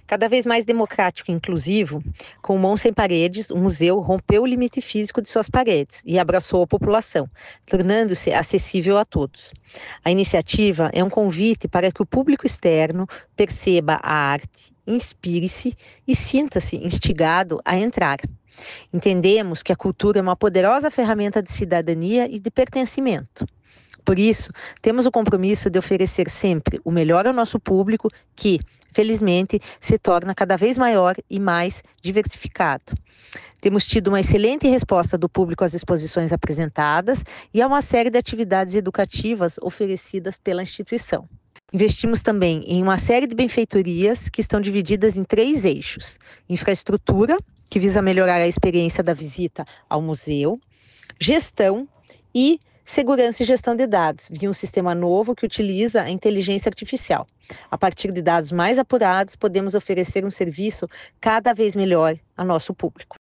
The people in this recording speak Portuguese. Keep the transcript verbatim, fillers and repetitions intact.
Cada vez mais democrático e inclusivo, com o Mãos Sem Paredes, o museu rompeu o limite físico de suas paredes e abraçou a população, tornando-se acessível a todos. A iniciativa é um convite para que o público externo perceba a arte, inspire-se e sinta-se instigado a entrar. Entendemos que a cultura é uma poderosa ferramenta de cidadania e de pertencimento. Por isso, temos o compromisso de oferecer sempre o melhor ao nosso público, que, felizmente, se torna cada vez maior e mais diversificado. Temos tido uma excelente resposta do público às exposições apresentadas e a uma série de atividades educativas oferecidas pela instituição. Investimos também em uma série de benfeitorias que estão divididas em três eixos: infraestrutura, que visa melhorar a experiência da visita ao museu, gestão e segurança e gestão de dados, via um sistema novo que utiliza a inteligência artificial. A partir de dados mais apurados, podemos oferecer um serviço cada vez melhor ao nosso público.